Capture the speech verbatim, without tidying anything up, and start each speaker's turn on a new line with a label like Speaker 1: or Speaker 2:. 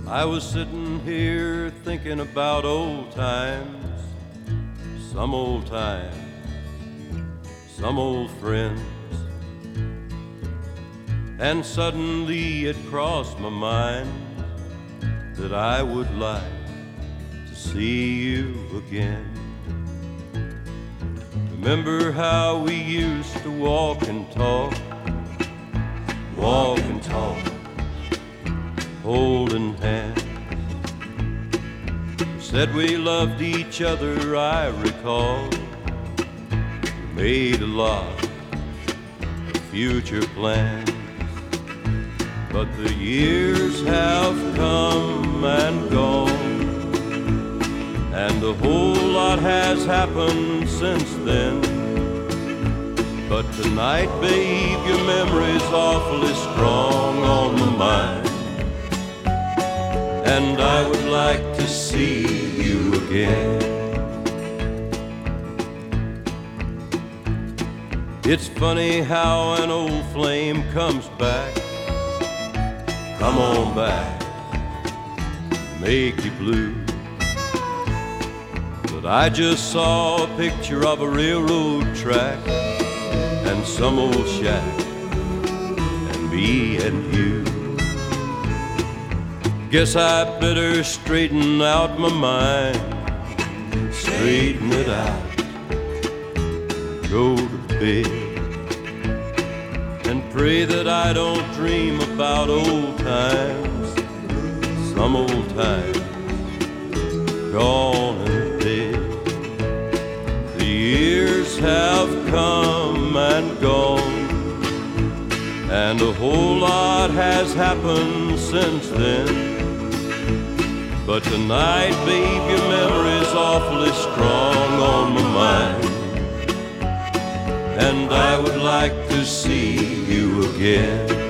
Speaker 1: I was sitting here thinking about old times, some old times, some old friends. And suddenly it crossed my mind that I would like to see you again. Remember how we used to walk and talk, walk and talk, holding hands. We said we loved each other, I recall. We made a lot of future plans. But the years have come and gone, and a whole lot has happened since then. But tonight, babe, your memory's awfully strong on my mind, and I would like to see you again. It's funny how an old flame comes back. Come on back, make you blue. But I just saw a picture of a railroad track and some old shack and me and you. Guess I better straighten out my mind, straighten it out, go to bed, and pray that I don't dream about old times, some old times gone and dead. The years have come and gone, and a whole lot has happened since then. But tonight, babe, your memory's awfully strong on my mind, and I would like to see you again.